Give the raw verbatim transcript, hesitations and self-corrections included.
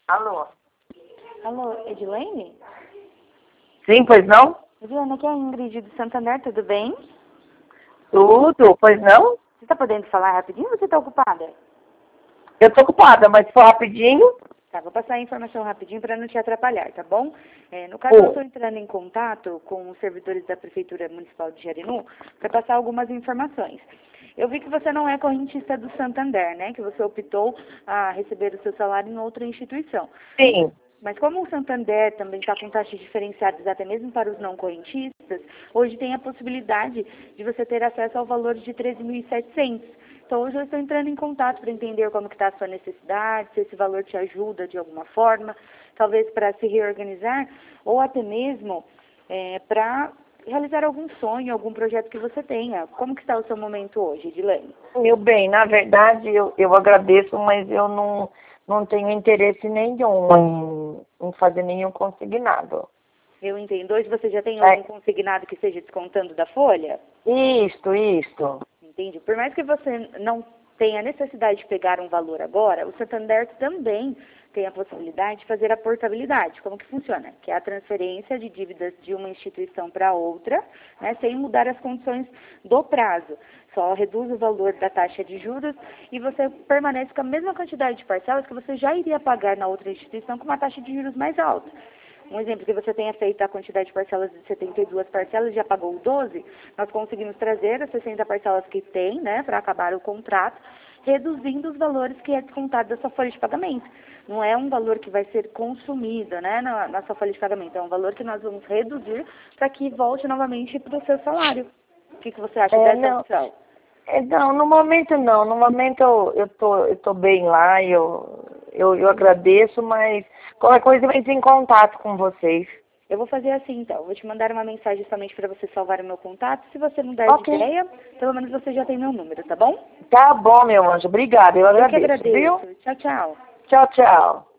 Alô? Alô, Edilene? Sim, pois não? Edilene, aqui é a Ingrid do Santander, tudo bem? Tudo, pois não? Você está podendo falar rapidinho ou você está ocupada? Eu tô ocupada, mas se for rapidinho... Tá, vou passar a informação rapidinho para não te atrapalhar, tá bom? É, no caso, eu Ô, estou entrando em contato com os servidores da Prefeitura Municipal de Jarinu para passar algumas informações. Eu vi que você não é correntista do Santander, né? Que você optou a receber o seu salário em outra instituição. sim. Mas como o Santander também está com taxas diferenciadas até mesmo para os não correntistas, hoje tem a possibilidade de você ter acesso ao valor de treze mil e setecentos. Então hoje eu estou entrando em contato para entender como que está a sua necessidade, se esse valor te ajuda de alguma forma, talvez para se reorganizar, ou até mesmo é, para realizar algum sonho, algum projeto que você tenha. Como que está o seu momento hoje, Edilene? Meu bem, na verdade, eu, eu agradeço, mas eu não, não tenho interesse nenhum em, em fazer nenhum consignado. Eu entendo. Hoje você já tem É, algum consignado que esteja descontando da folha? isto, isto. Entende? Por mais que você não tenha necessidade de pegar um valor agora, o Santander também tem a possibilidade de fazer a portabilidade. Como que funciona? Que é a transferência de dívidas de uma instituição para outra, né, sem mudar as condições do prazo. Só reduz o valor da taxa de juros e você permanece com a mesma quantidade de parcelas que você já iria pagar na outra instituição com uma taxa de juros mais alta. Um exemplo que você tenha feito a quantidade de parcelas de setenta e duas parcelas, já pagou doze, nós conseguimos trazer as sessenta parcelas que tem, né, para acabar o contrato, reduzindo os valores que é descontado da sua folha de pagamento. Não é um valor que vai ser consumido, né, na, na sua folha de pagamento, é um valor que nós vamos reduzir para que volte novamente para o seu salário. O que, que você acha É, dessa não, opção? é, não, no momento não. No momento eu, eu, tô, eu tô bem lá, eu, eu, eu agradeço, mas qualquer coisa eu entro em contato com vocês. Eu vou fazer assim, então. Eu vou te mandar uma mensagem somente para você salvar o meu contato. Se você mudar de Ok. ideia, pelo menos você já tem meu número, tá bom? Tá bom, meu anjo. Obrigada, eu Eu que agradeço, viu? agradeço. Tchau, tchau. Tchau, tchau.